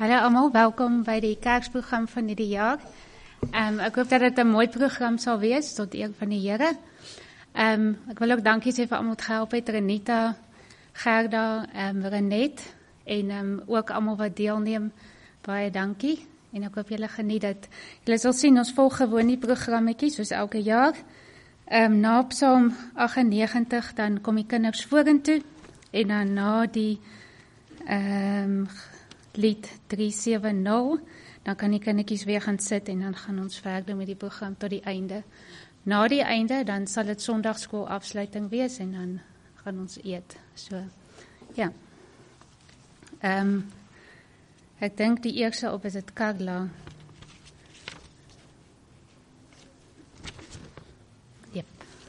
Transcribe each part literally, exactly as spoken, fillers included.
Hallo allemaal, welkom bij die kerksprogram van dit jaar. Um, ik hoop dat het een mooi programma zal wees, tot eer van die Here. Um, ik wil ook dankie sê vir almal wat gehelp het, Renita, Gerda, um, Renet, en um, ook allemaal wat deelneem, baie dankie. En ek hoop julle geniet dit. Julle sal sien, ons volg gewoon die programmetjie, soos elke jaar. Um, na Psalm agt-en-negentig, dan kom die kinders vorentoe, en dan na die um, lied drie sewe nul, dan kan die kindertjies weer gaan sit, en dan gaan ons verder met die program tot die einde. Na die einde, dan sal het sondagskool afsluiting wees, en dan gaan ons eet. So, ja. Um, ek dink die eerste op is het Karla. Yep.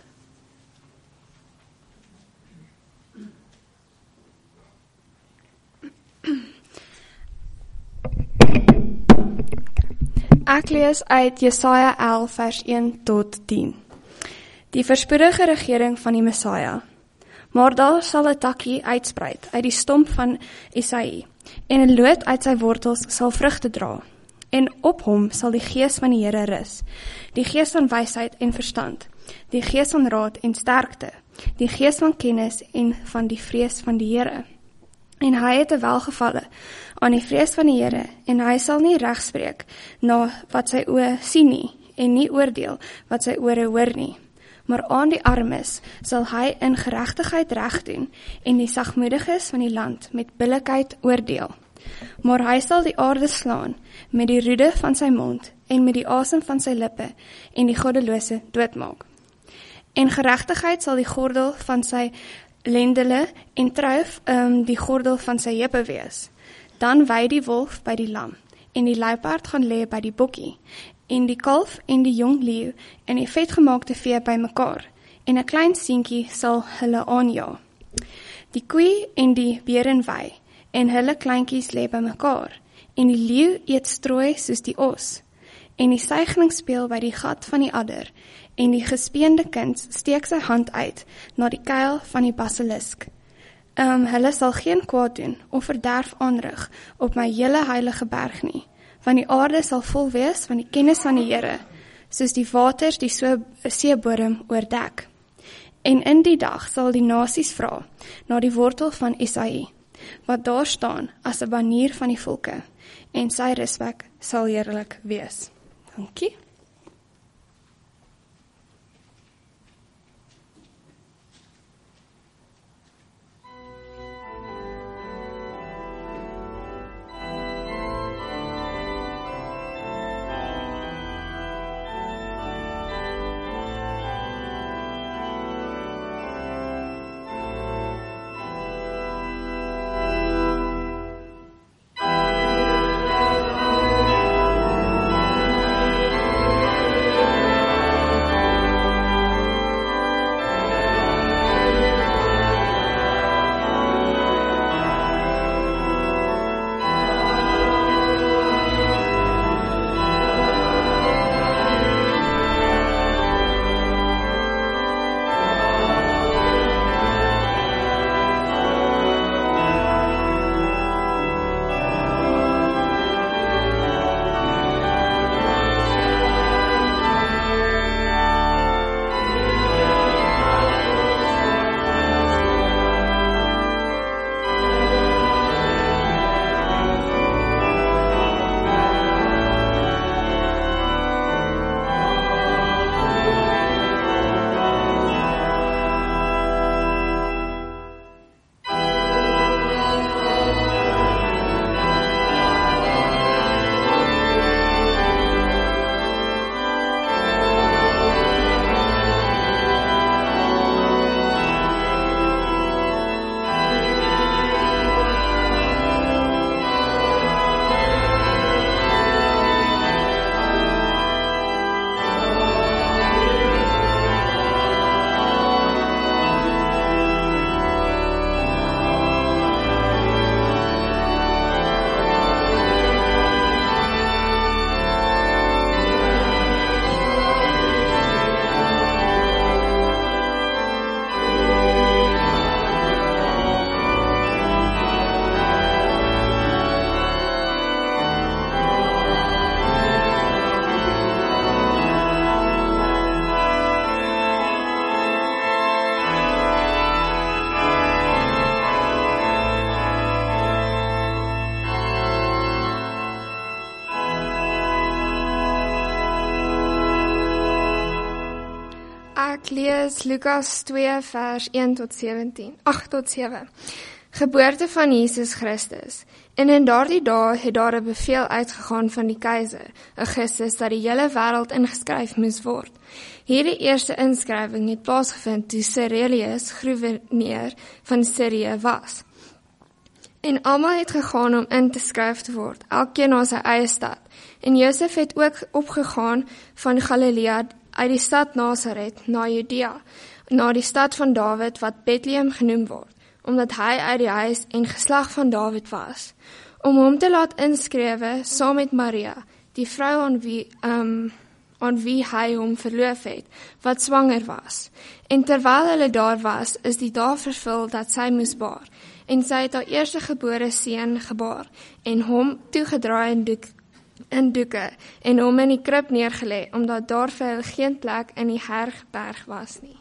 Ek lees uit Jesaja elf vers een tot tien. Die verspoedige regering van die Messiah. Maar daar sal 'n takkie uitspruit uit die stomp van Isaïe, en 'n loot uit sy wortels sal vrugte dra. En op hom sal die gees van die Here rus, die gees van wysheid en verstand, die gees van raad en sterkte, die gees van kennis en van die vrees van die Here. En hy het 'n welgevalle aan die vrees van die Here, en hy sal nie regspreek na wat sy oë sien nie, en nie oordeel wat sy ore hoor nie. Maar aan die armes sal hy in geregtigheid reg doen, en die sagmoediges van die land met billikheid oordeel. Maar hy sal die aarde slaan met die roede van sy mond, en met die asem van sy lippe, en die goddelose doodmaak. En geregtigheid sal die gordel van sy lendele, en trou um, die gordel van sy heupe wees. Dan wy die wolf by die lam, en die luiperd gaan lê by die bokkie, en die kalf en die jong leeu, en die vetgemaakte vee by mekaar, en 'n klein seentjie sal hulle aanja. Die koei en die beeren wy, en hulle kleintjies lê by mekaar, en die leeu eet strooi soos die os, en die suigling speel by die gat van die adder, en die gespeende kind steek sy hand uit na die kuil van die basilisk. Um, hulle sal geen kwaad doen of verderf aanrig op my hele heilige berg nie, want die aarde sal vol wees van die kennis van die Here, soos die waters die so seebodem oordek. En in die dag sal die nasies vra na die wortel van Isaïe, wat daar staan as 'n banier van die volke, en sy respek sal heerlik wees. Dankie. Ek lees Lukas twee vers een tot sewentien, agt tot sewe. Geboorte van Jesus Christus. En in daardie dae het daar 'n bevel uitgegaan van die keiser, Augustus, dat die hele wêreld ingeskryf moes word. Hierdie eerste inskrywing het plaasgevind toe Cyrilius, gouverneur van Sirië was. En almal het gegaan om in te skryf te word, elkeen na sy eie stad. En Josef het ook opgegaan van Galilea uit die stad Nasaret na Judea, na die stad van Dawid wat Bethlehem genoem word, omdat hy uit die huis en geslag van Dawid was, om hom te laat inskrywe saam met Maria, die vrou aan wie, um, aan wie hy hom verloof het, wat swanger was. En terwyl hulle daar was, is die dag vervul dat sy moes baar, en sy het haar eerste gebore seun gebaar, en hom toegedraai in, doek, in doeke, en hom in die krib neergelê, omdat daar vir hulle geen plek in die herberg was nie.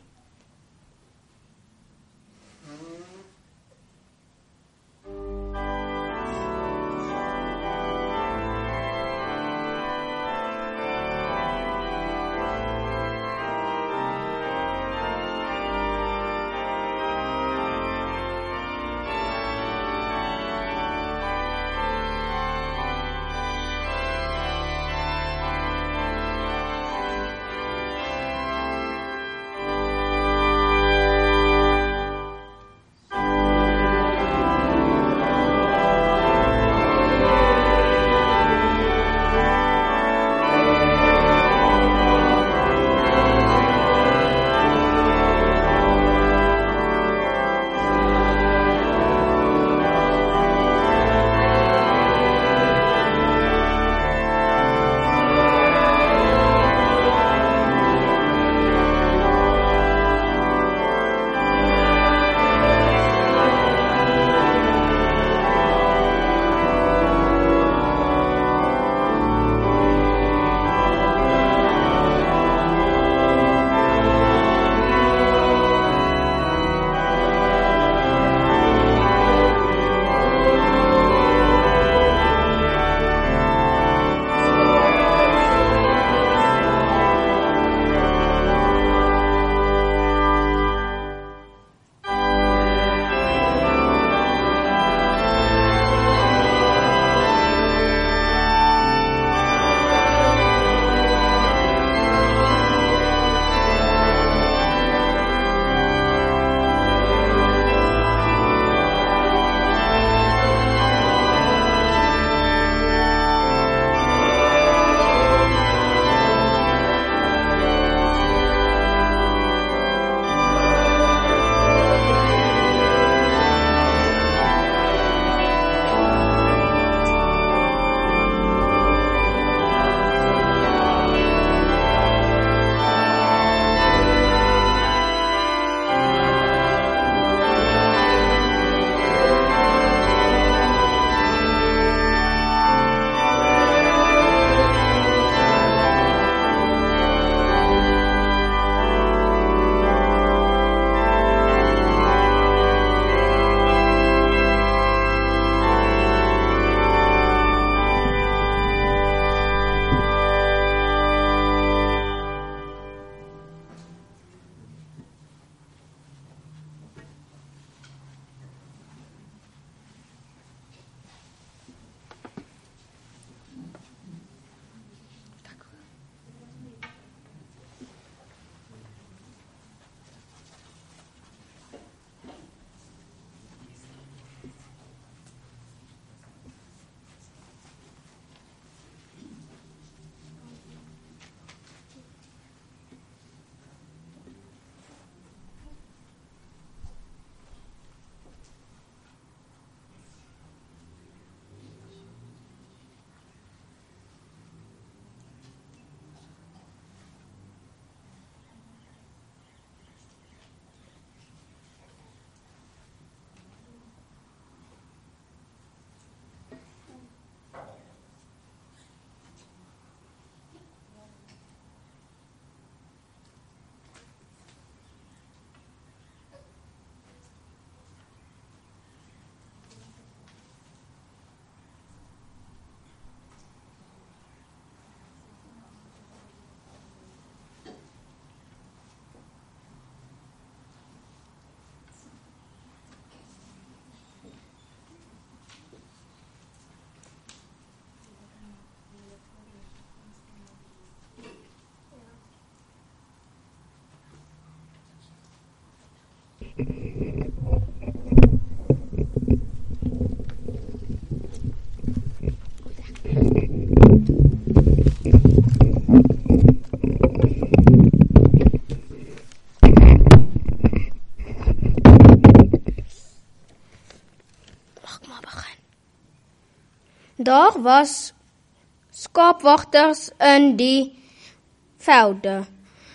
Daar was skaapwagters in die velde.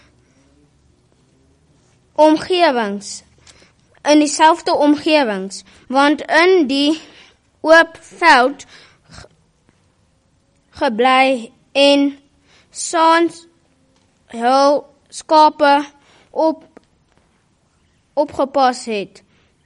Omgewings, in dieselfde omgewings, want in die oop veld gebly en saans hul skape op opgepas het.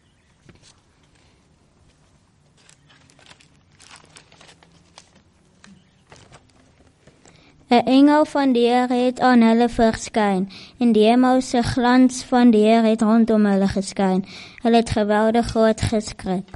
'n Engel van die Here het aan hulle verskyn, en die hemelse glans van die Here het rondom hulle geskyn. Hulle het geweldig groot geskrik.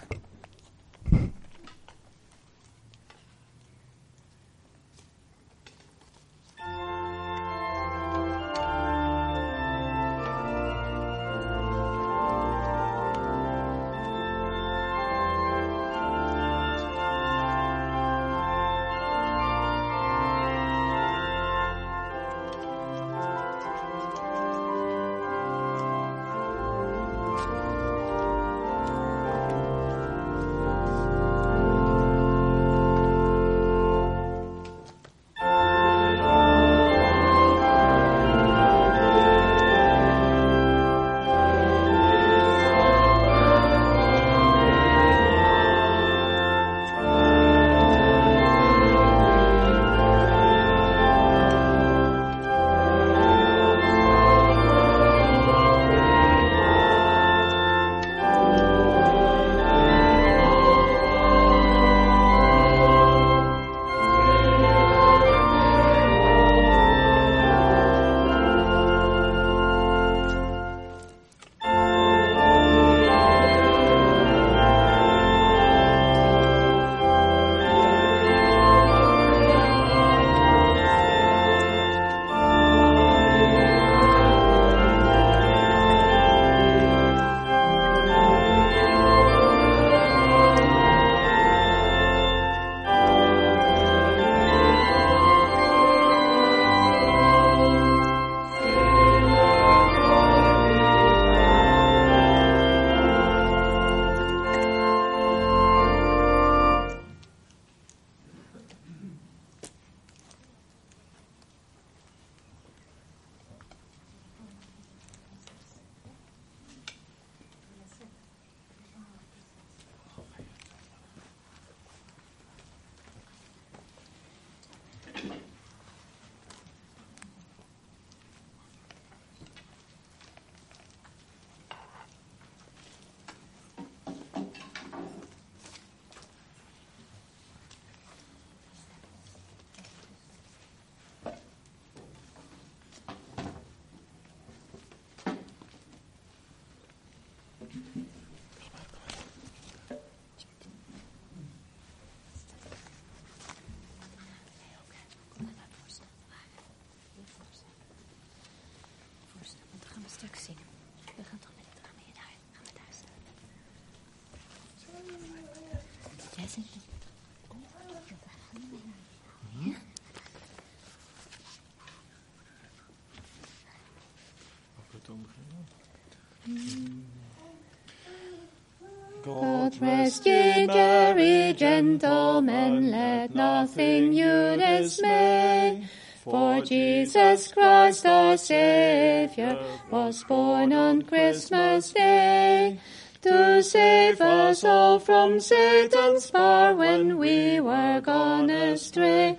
God rest ye, merry gentlemen, let nothing you dismay. For Jesus Christ our Saviour was born on Christmas Day, to save us all from Satan's power when we were gone astray.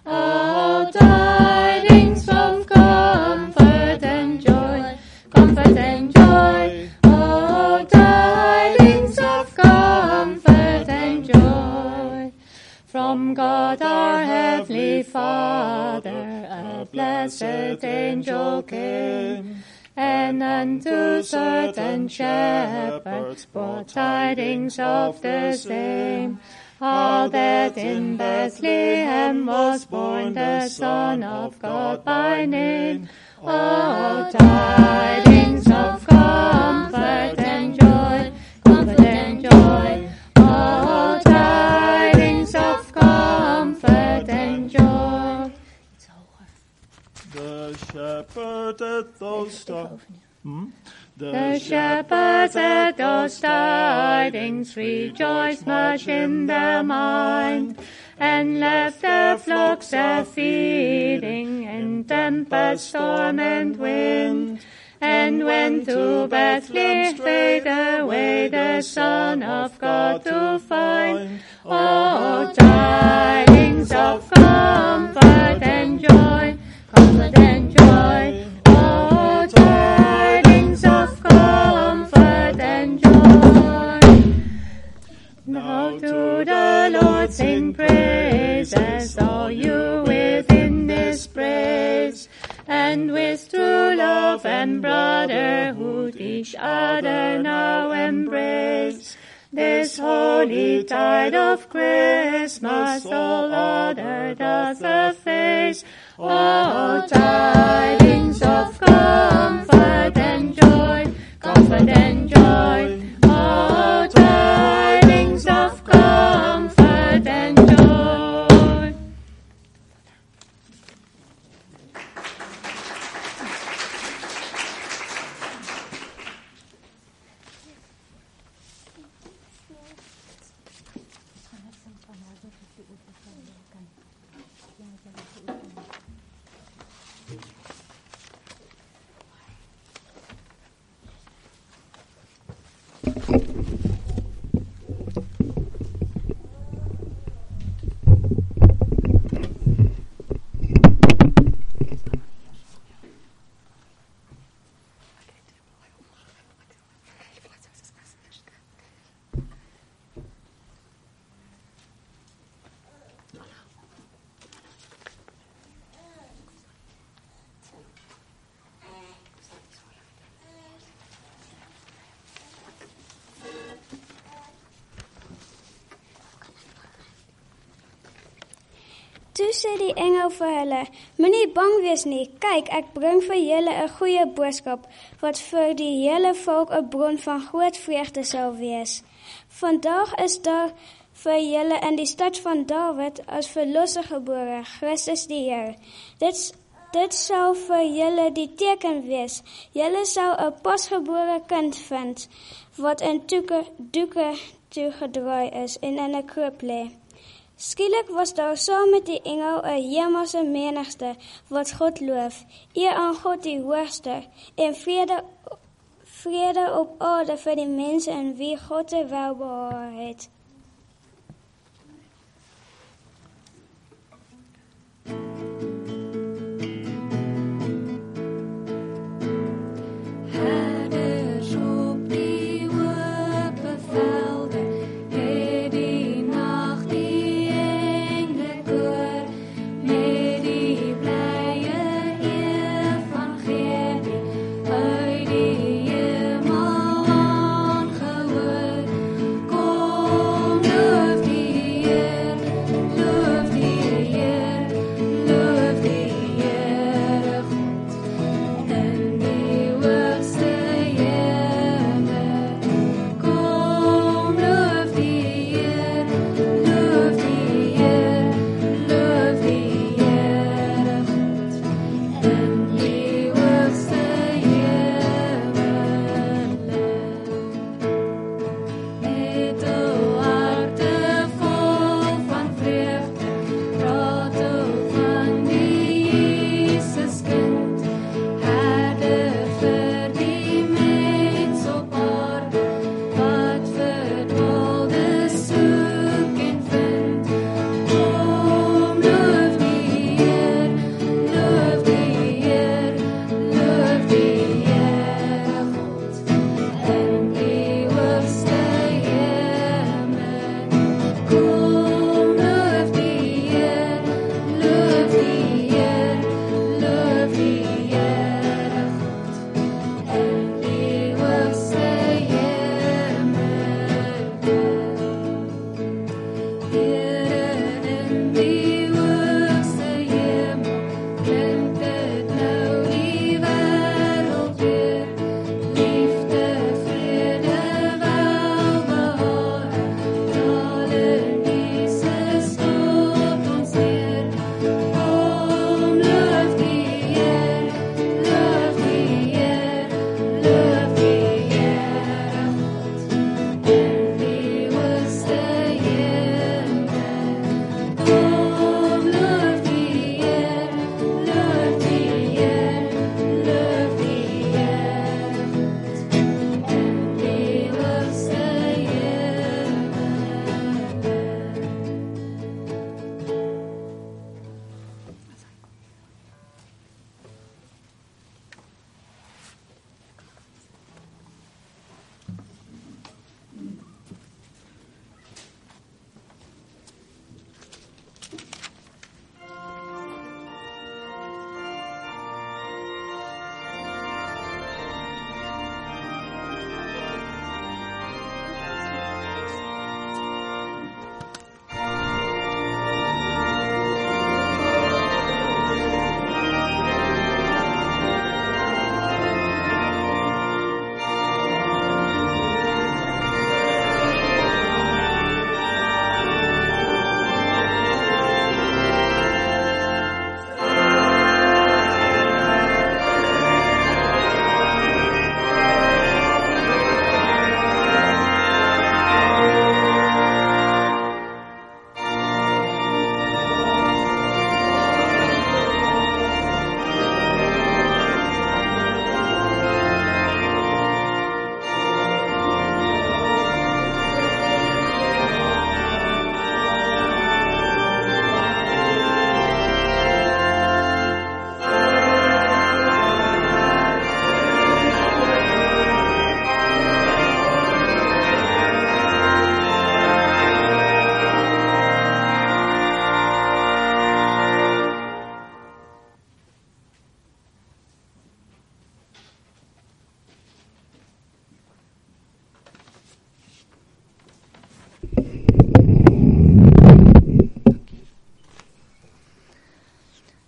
Oh, tidings of comfort and joy, comfort and joy. Oh, tidings of comfort and joy. From God our Heavenly Father, a blessed angel came, and unto certain shepherds brought tidings of the same, how that in Bethlehem was born the Son of God by name. Oh, tidings of comfort and joy, comfort and joy. Oh, tidings of comfort and joy. The shepherd at those tidings. Hmm? The, the shepherds at those tidings rejoiced much in their mind, and left the flocks a feeding in tempest, storm, and wind, and went to Bethlehem straight away the Son of God to find. Oh, tidings of comfort and joy, comfort and joy. Oh, tidings of comfort and joy. Now to the Lord sing praises, all you within this praise, and with true love and brotherhood each other now embrace. This holy tide of Christmas all other doth efface. Oh, tidings of comfort and joy, comfort and joy. Oh, tidings of comfort and joy. Toe sê die engel vir hulle, moenie bang wees nie, kyk, ek bring vir julle 'n goeie boodskap, wat vir die hele volk 'n bron van groot vreugde sal wees. Vandag is daar vir julle in die stad van Dawid as verlosser gebore, Christus die Here. Dit, dit sal vir julle die teken wees. Julle sal 'n pasgebore kind vind, wat in doeke, doeke toegedraai is en in 'n krib lê. Skielik was daar saam met die engel 'n hemelse menigte wat God loof, eer aan God die Hoogste, en vrede, vrede op aarde vir die mense in wie God se welbehae het. Oh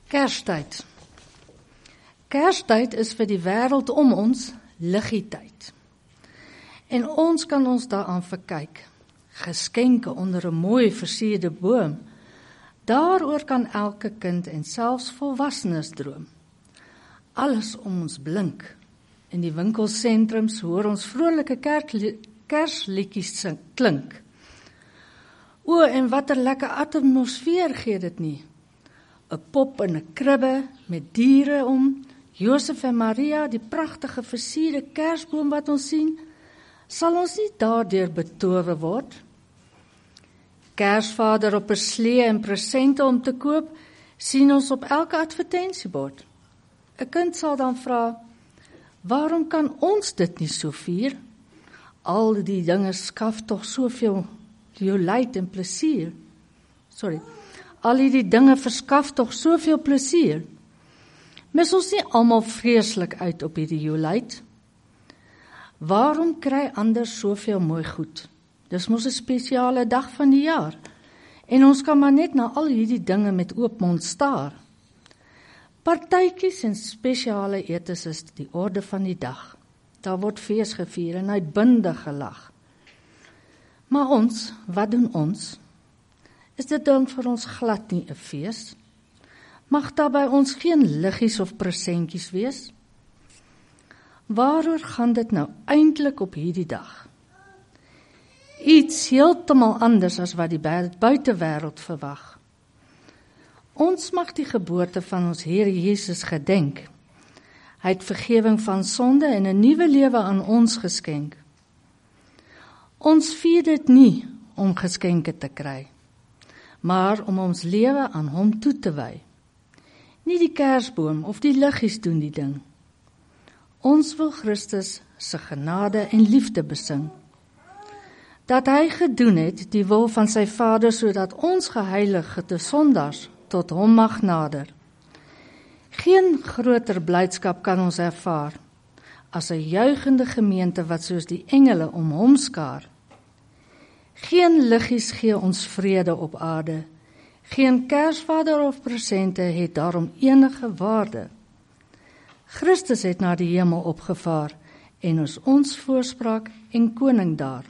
Kerstyd. Kerstyd is vir die wêreld om ons liggietyd. En ons kan ons daaraan verkyk. Geskenke onder 'n mooi versierde boom. Daaroor kan elke kind en selfs volwassenes droom. Alles om ons blink. In die winkelsentrums hoor ons vrolike kersliedjies klink. O, en wat 'n lekker atmosfeer gee dit nie. 'n Pop in 'n kribbe met diere om, Josef en Maria, die pragtige versierde kersboom wat ons sien, sal ons nie daardeur betower word? Kersvader op 'n slee en presente om te koop, sien ons op elke advertensiebord. 'n Kind sal dan vra, waarom kan ons dit nie so vier? Al die dinge skaf tog soveel jolijt en plesier. Sorry. Al die dinge verskaf tog soveel plesier. Mis ons nie almal vreeslik uit op hierdie jolijt? Waarom kry ander soveel mooi goed? Dis mos 'n spesiale dag van die jaar. En ons kan maar net na al hierdie dinge met oop mond staar. Partytjies en spesiale etes is die orde van die dag. Daar word fees gevier en uitbundig gelag. Maar ons, wat doen ons? Is dit dan vir ons glad nie 'n fees? Mag daar by ons geen liggies of presentjies wees? Waaroor gaan dit nou eintlik op hierdie dag? Iets heeltemal anders as wat die buitewêreld verwag. Ons mag die geboorte van ons Here Jesus gedenk. Hy het vergewing van sonde en 'n nuwe lewe aan ons geskenk. Ons vier dit nie om geskenke te kry, maar om ons lewe aan hom toe te wy. Nie die kersboom of die liggies doen die ding. Ons wil Christus se genade en liefde besing. Dat hy gedoen het die wil van sy Vader, sodat ons geheiligde sondaars tot hom mag nader. Geen groter blydskap kan ons ervaar as 'n juigende gemeente wat soos die engele om hom skaar. Geen liggies gee ons vrede op aarde. Geen Kersvader of presente het daarom enige waarde. Christus het na die hemel opgevaar en is ons voorspraak en koning daar.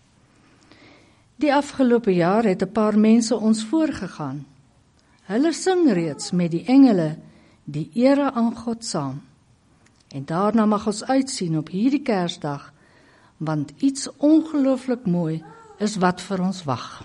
Die afgelope jaar het 'n paar mense ons voorgegaan. Hulle sing reeds met die engele die ere aan God saam. En daarna mag ons uitsien op hierdie Kersdag, want iets ongelooflik mooi is wat vir ons wag.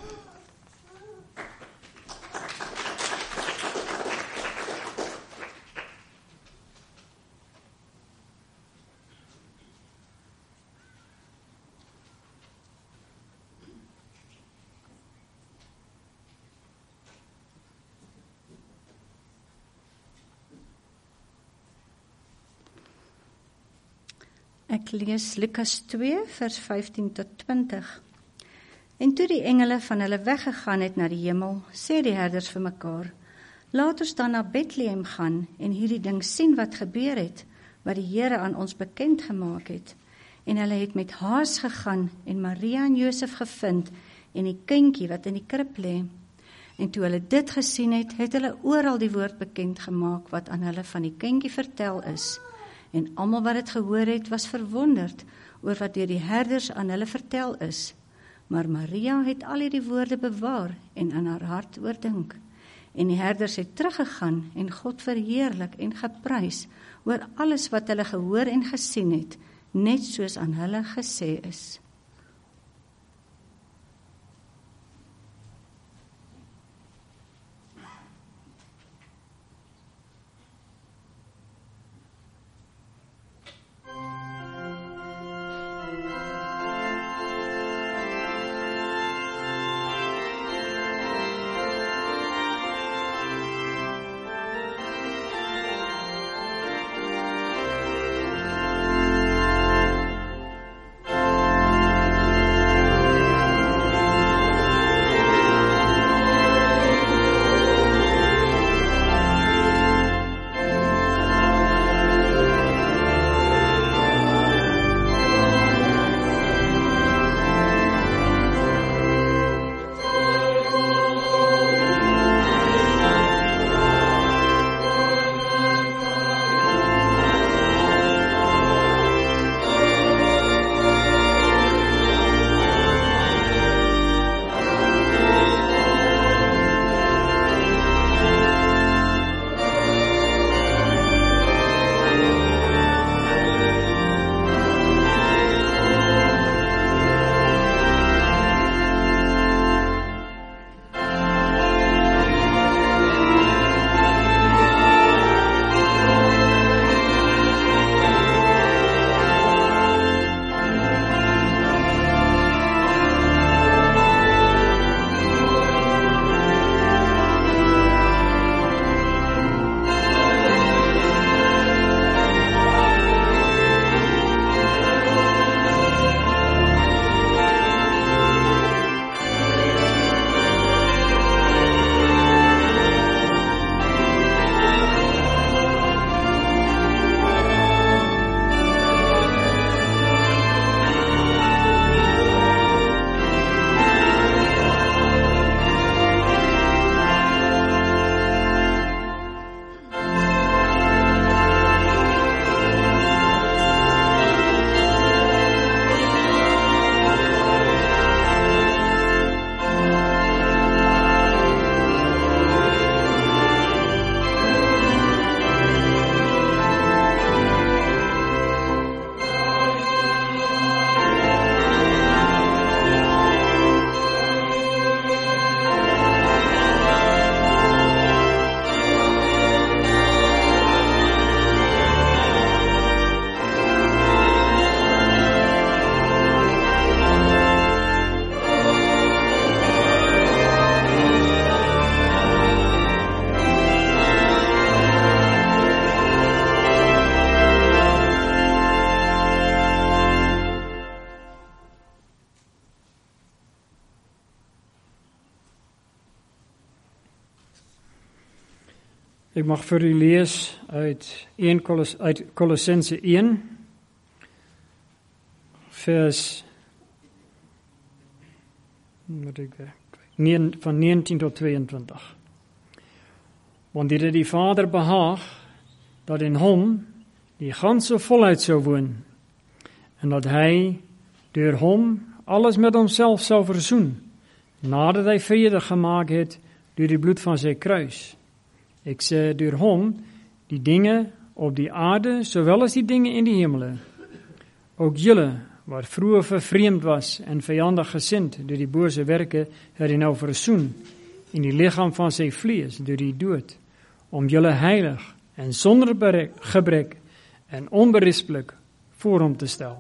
Ek lees Lukas twee vers vyftien tot twintig. En toe die engele van hulle weggegaan het na die hemel, sê die herders vir mekaar, laat ons dan na Bethlehem gaan en hierdie ding sien wat gebeur het, wat die Here aan ons bekend gemaak het. En hulle het met haas gegaan en Maria en Josef gevind en die kindjie wat in die krib lê. En toe hulle dit gesien het, het hulle oral die woord bekend gemaak wat aan hulle van die kindjie vertel is. En almal wat dit gehoor het, was verwonderd oor wat deur die herders aan hulle vertel is. Maar Maria het al hierdie woorde bewaar en in haar hart oordink. En die herders het teruggegaan en God verheerlik en geprys oor alles wat hulle gehoor en gesien het, net soos aan hulle gesê is. Ek mag vir u lees uit een Kolos, uit Kolossense een vers moet ek kyk, van negentien tot tweeëntwintig. Want dit het die Vader behaag dat in hom die ganse volheid sou woon en dat hy deur hom alles met homself sou versoen nadat hy vrede gemaak het deur die bloed van sy kruis. Ek sê deur hom die dinge op die aarde sowel as die dinge in die hemele. Ook julle wat vroeër vervreemd was en vyandig gesind deur die bose werke, het hy nou versoen in die liggaam van sy vlees deur die dood, om julle heilig en sonder berek, gebrek en onberispelik voor hom te stel.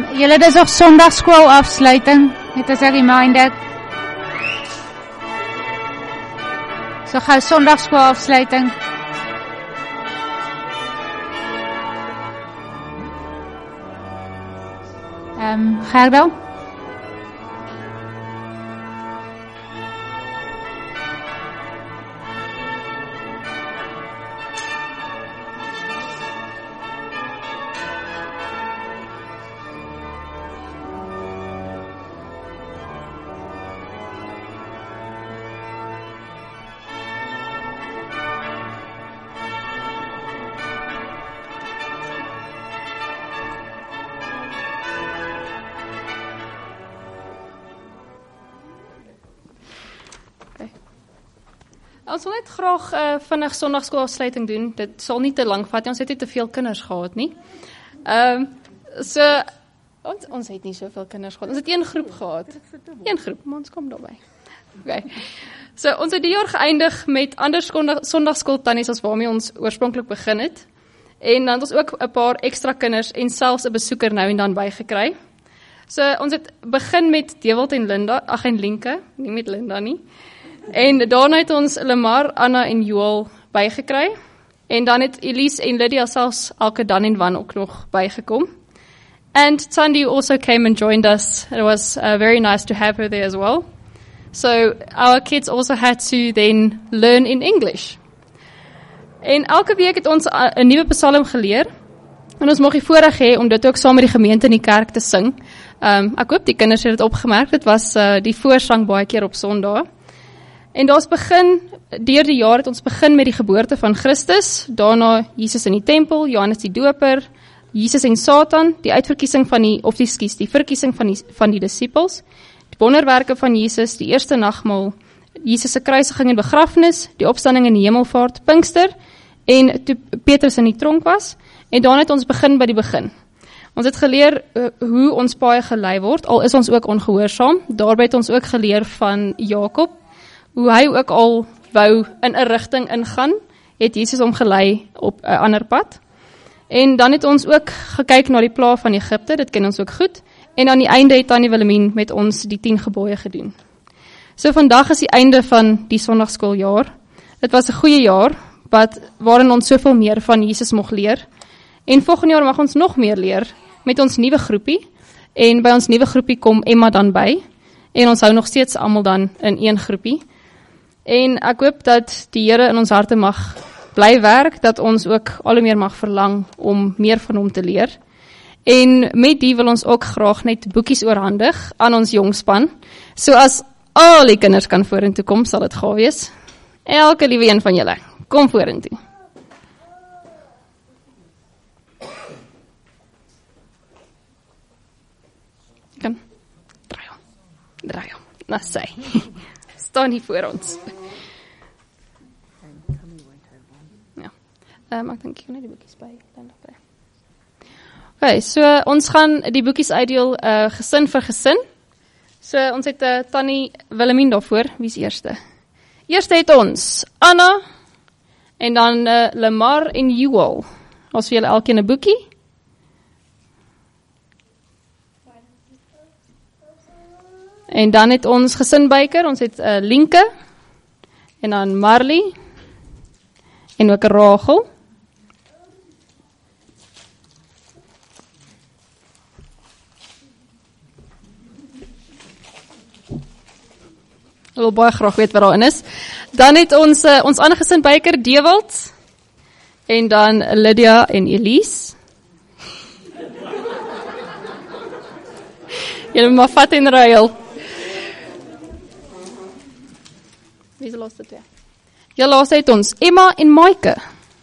Um, julle, dis ook Sondagskool afsluiting, net as 'n reminder. So gou Sondagskool afsluiting. Um, Gerda? Ons wil net graag uh, vinnig Sondagskoolafsluiting doen. Dit sal nie te lank vat nie. Ons het nie te veel kinders gehad nie. Ehm um, so ons ons het nie soveel kinders gehad. Ons het een groep gehad. Een groep, maar ons kom daarby. Okay. So ons het die jaar geëindig met ander Sondagskool tannies as waarmee ons oorspronklik begin het. En dan het ons ook 'n paar ekstra kinders en selfs 'n besoeker nou en dan bygekry. So ons het begin met Dewald en Linda, ag en Lienke, nie met Linda nie. En daarna het ons Lemar, Anna en Joel bygekry. En dan het Elise en Lydia selfs elke dan en wan ook nog bygekom. And Sandy also came and joined us. It was uh, very nice to have her there as well. So our kids also had to then learn in English. En elke week het ons 'n nuwe psalm geleer. En ons mag die voorreg hê om dit ook saam met die gemeente in die kerk te sing. Um, ek hoop die kinders het dit opgemerk. Dit was uh, die voorsang baie keer op Sondag. En daar's begin, deur die jaar het ons begin met die geboorte van Christus, daarna Jesus in die tempel, Johannes die Doper, Jesus en Satan, die uitverkiesing van die, of die skies, die verkiesing van die, van die disippels, die wonderwerke van Jesus, die eerste nagmaal, Jesus se kruisiging en begrafnis, die opstanding in die hemelvaart, Pinkster, en toe Petrus in die tronk was, en daarna het ons begin by die begin. Ons het geleer uh, hoe ons paai gelei word, al is ons ook ongehoorsaam, daarby het ons ook geleer van Jakob, hoe hy ook al wou in 'n rigting ingaan, het Jesus hom gelei op 'n ander pad. En dan het ons ook gekyk na die pla van Egipte, dit ken ons ook goed, en aan die einde het Tannie Wilhelmine met ons die tien gebooie gedoen. So vandag is die einde van die Sondagskooljaar. Dit was 'n goeie jaar, wat, waarin ons soveel meer van Jesus mocht leer. En volgende jaar mag ons nog meer leer met ons nuwe groepie, en by ons nuwe groepie kom Emma dan by, en ons hou nog steeds almal dan in een groepie. En ek hoop dat die Here in ons harte mag bly werk, dat ons ook al hoe meer mag verlang om meer van hom te leer. En met die wil ons ook graag net boekies oorhandig aan ons jongspan. So as al die kinders kan vorentoe kom, sal dit gaaf wees. Elke liewe een van julle, kom vorentoe. Kom, draai om, draai om, na sy. Staan hier voor ons. Ja, um, ek dink ek kan net die boekies by. Okay, so ons gaan die boekies uitdeel uh, gesin vir gesin. So ons het uh, Tannie Wilhelmine daarvoor. Wie is eerste? Eerste het ons Anna en dan uh, Lemar en Joel. Ons vir julle elkeen 'n boekie. En dan het ons gesin byker, ons het uh, Lienke, en dan Marley, en ook Rachel. Ek wil baie graag weet wat daarin is. Dan het ons, uh, ons ander gesin byker, Dewald, en dan Lydia en Elise. Julle maar vat en ruil. Wie is die laaste twee? Ja, laaste het ons Emma en Maike.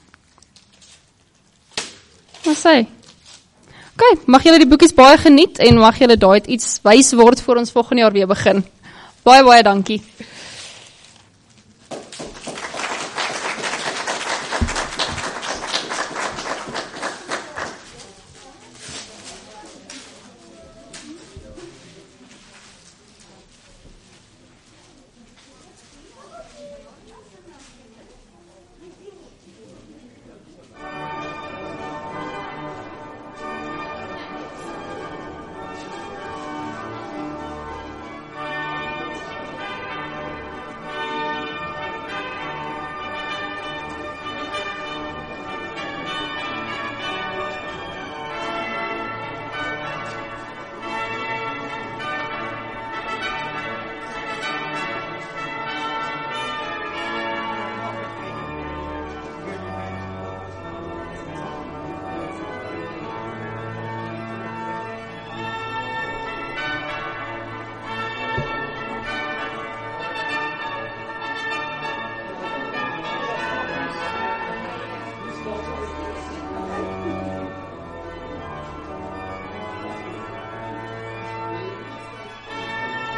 Wat sê? Ok, mag julle die boekies baie geniet en mag julle daai iets wys word voor ons volgende jaar weer begin. Baie, baie dankie.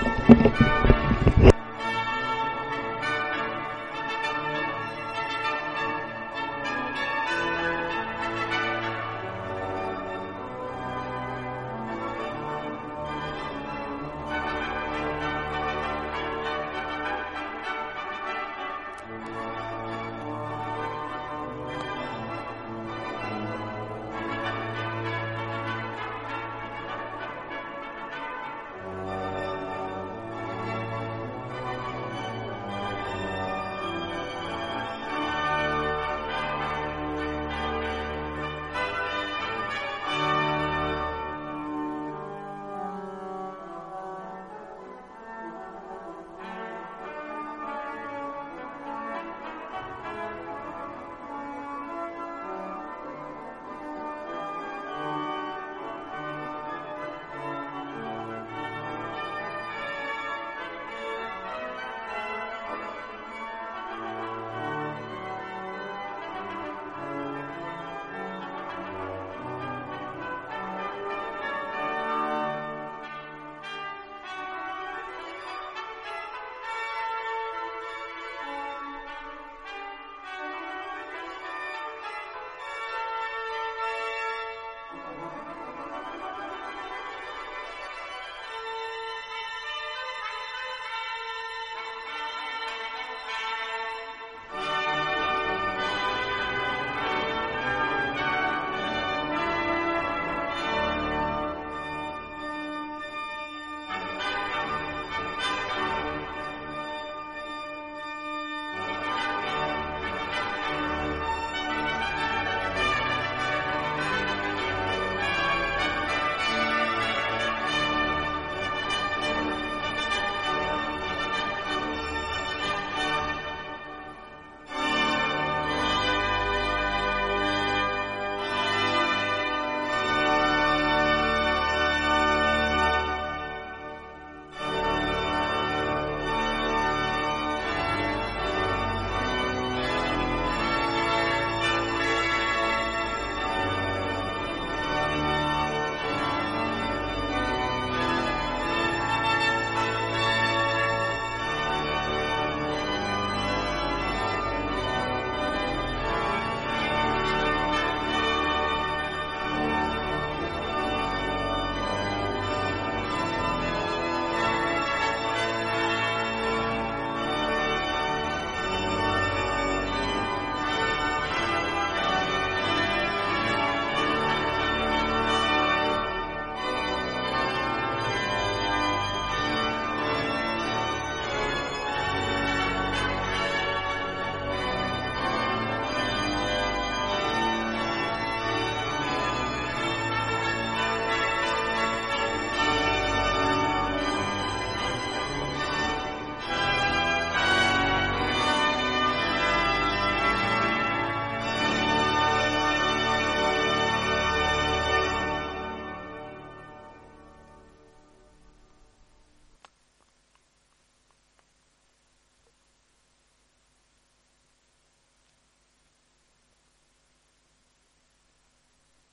Thank you.